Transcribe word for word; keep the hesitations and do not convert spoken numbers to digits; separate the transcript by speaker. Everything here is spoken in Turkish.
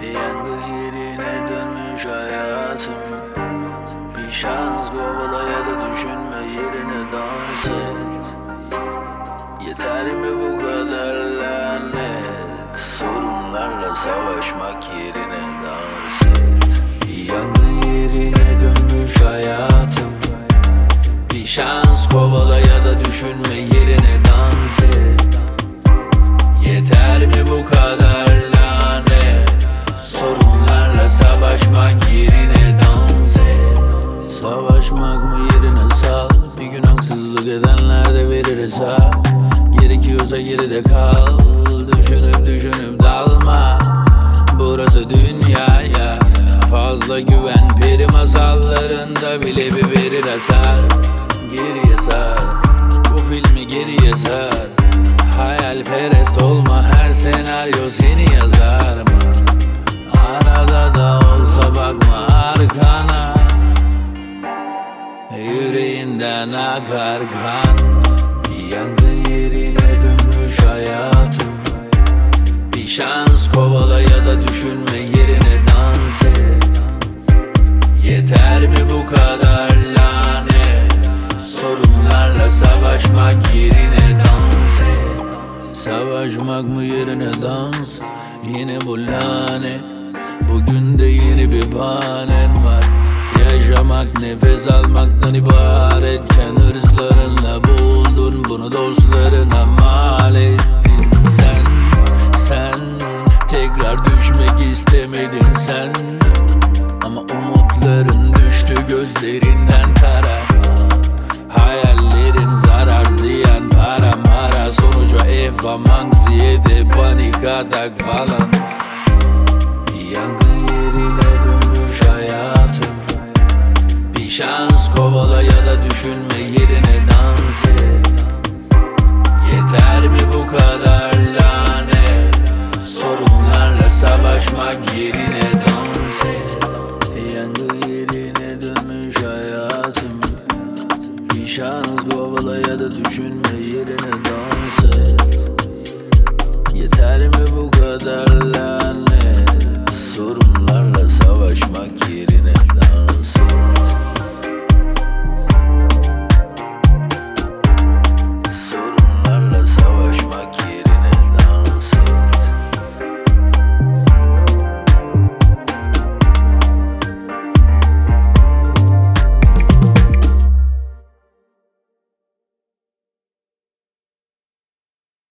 Speaker 1: Yangın yerine dönmüş hayatım. Bir şans kovala ya da düşünme, yerine dans et. Yeter mi bu kadar lanet? Sorunlarla savaşmak yerine dans et. Yangın yerine dönmüş hayatım. Bir şans kovala ya da düşünme, yerine dans et. Yeter mi bu kadar lanet? Sorunlarla savaşmak yerine dans et. Savaşmak mı yerine sal? Bir gün haksızlık edenler de verir hesap. Gerekiyorsa geride kal. Düşünüp düşünüp dalma. Burası dünyaya fazla güven. Peri masallarında bile bir verir hasar. Geriye sar, bu filmi geriye sar. Hayalperest olma, her senaryo seni yazar mı? Arada da olsa bakma arkana. Yüreğinden akar kan. Yangın yerine dönmüş hayatım. Bir şans kovala ya da düşünme, yerine dans et. Yeter mi bu kadar lanet? Sorunlarla savaşmak yerine dans et. Savaşmak mı yerine dans? Yine bu lanet. Bugün de yeni bir bahanen var. Yaşamak nefes almaktan ibaretken hırslarınla buldun bunu, dostlarına mal ettin. Sen, sen tekrar düşmek istemedin sen. Ama umutların düştü gözlerinden kara. Hayallerin zarar ziyan, para mara. Sonucu efam, anksiyete, panik atak falan. Yangın yerine dönmüş hayatım. Bir şans kovala ya da düşünme, yerine dans et. Yeter mi bu kadar